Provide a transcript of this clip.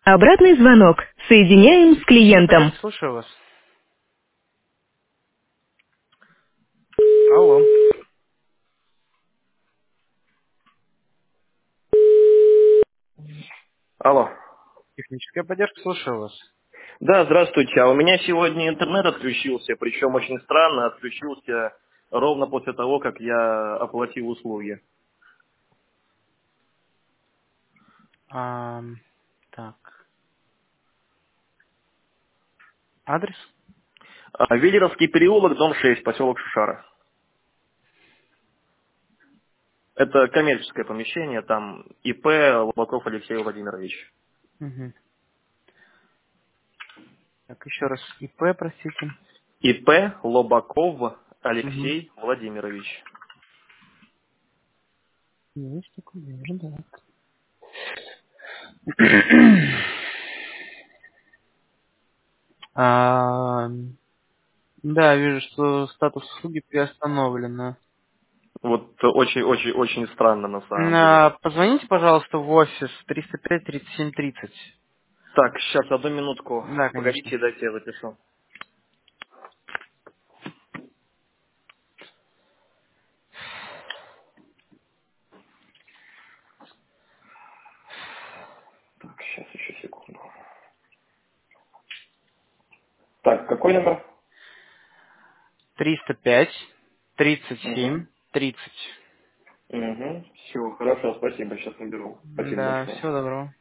Обратный звонок. Соединяем с Технический клиентом. поддержка, слушаю вас. Алло. Алло. Техническая поддержка, слушаю вас. Да, здравствуйте. А у меня сегодня интернет отключился, причем очень странно, отключился ровно после того, как я оплатил услуги. Так. Адрес? Велеровский переулок, дом 6, поселок Шушара. Это коммерческое помещение, там ИП Лобаков Алексей Владимирович. Угу. Так, еще раз. ИП, простите. ИП Лобаков Угу. Алексей Владимирович. Есть такой, вижу, да. А, да, вижу, что статус услуги приостановлено. Вот очень-очень-очень странно на самом деле. Позвоните, пожалуйста, в офис 305-37-30. Так, сейчас, одну минутку. Да, конечно. Погодите, дайте я запишу. Так, сейчас еще секунду. Так, какой номер? 305 Угу. 37 30. Угу. Все, хорошо, спасибо, сейчас наберу. Спасибо Да, большое. всего доброго.